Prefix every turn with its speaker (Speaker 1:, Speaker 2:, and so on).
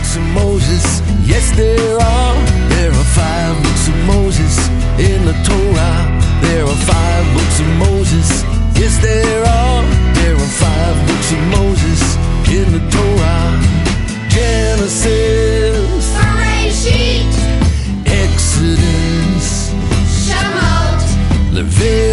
Speaker 1: books of Moses. Yes, there are. There are 5 books of Moses in the Torah. There are 5 books of Moses. Yes, there are. There are 5 books of Moses in the Torah. Genesis,
Speaker 2: Bereshit,
Speaker 1: Exodus,
Speaker 2: Shemot,
Speaker 1: Leviticus,